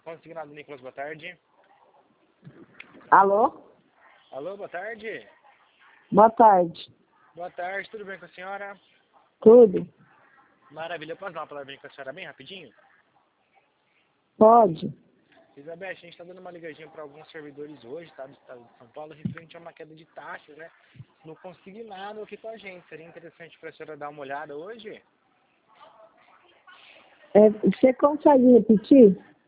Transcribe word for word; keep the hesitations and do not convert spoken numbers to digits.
Consignado Nicolas, boa tarde. Alô? Alô, boa tarde. Boa tarde. Boa tarde, tudo bem com a senhora? Tudo? Maravilha, posso dar uma palavrinha com a senhora bem rapidinho? Pode. Elizabeth, a gente está dando uma ligadinha para alguns servidores hoje, tá, do estado de São Paulo, referente a uma queda de taxas, né? No consignado aqui com a gente. Seria interessante para a senhora dar uma olhada hoje? É, você consegue repetir?